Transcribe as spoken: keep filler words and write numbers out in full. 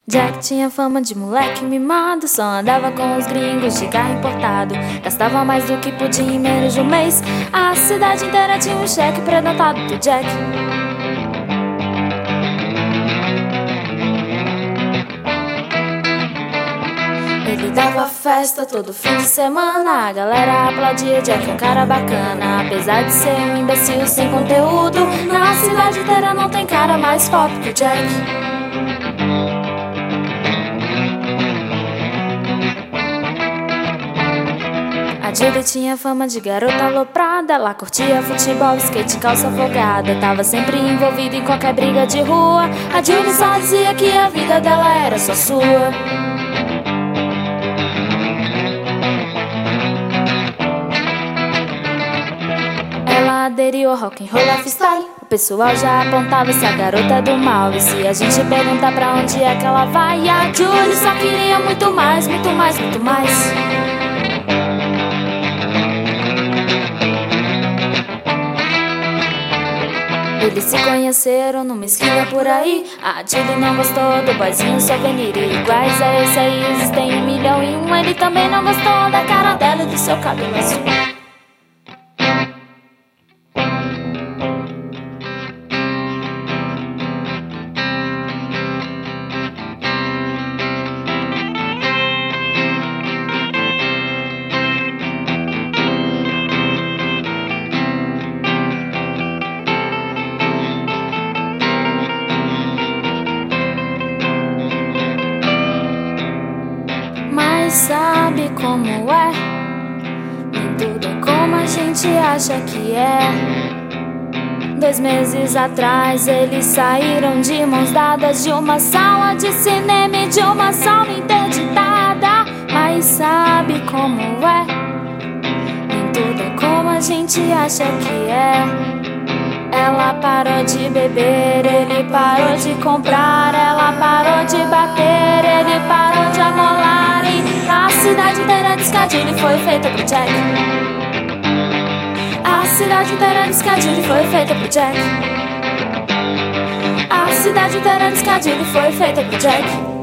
Jack tinha fama de moleque mimado, só andava com os gringos de carro importado. Gastava mais do que podia em menos de um mês. A cidade inteira tinha um cheque pré-datado do Jack. Ele dava festa todo fim de semana, a galera aplaudia Jack, um cara bacana. Apesar de ser um imbecil sem conteúdo, na cidade inteira não tem cara mais pop que o Jack. A Julie tinha fama de garota aloprada. Ela curtia futebol, skate, calça folgada. Tava sempre envolvida em qualquer briga de rua. A Julie só dizia que a vida dela era só sua. Ela aderiu ao rock and roll lifestyle. O pessoal já apontava essa garota do mal. E se a gente perguntar pra onde é que ela vai, a Julie só queria muito mais, muito mais, muito mais. Eles se conheceram numa esquina por aí. A Julie não gostou do boyzinho souvenir. E iguais a esse aí existem um milhão e um. Ele também não gostou da cara dela e do seu cabelo azul. Mas sabe como é? Nem tudo é como a gente acha que é. Dois meses atrás eles saíram de mãos dadas de uma sala de cinema e de uma sala interditada. Mas sabe como é? Nem tudo é como a gente acha que é. Ela parou de beber, ele parou de comprar. Ela parou de bater, ele parou de amolar. E a cidade inteira diz que a Julie foi feita pro Jack. A cidade inteira diz que a Julie foi feita pro Jack. A cidade inteira diz que a Julie foi feita pro Jack.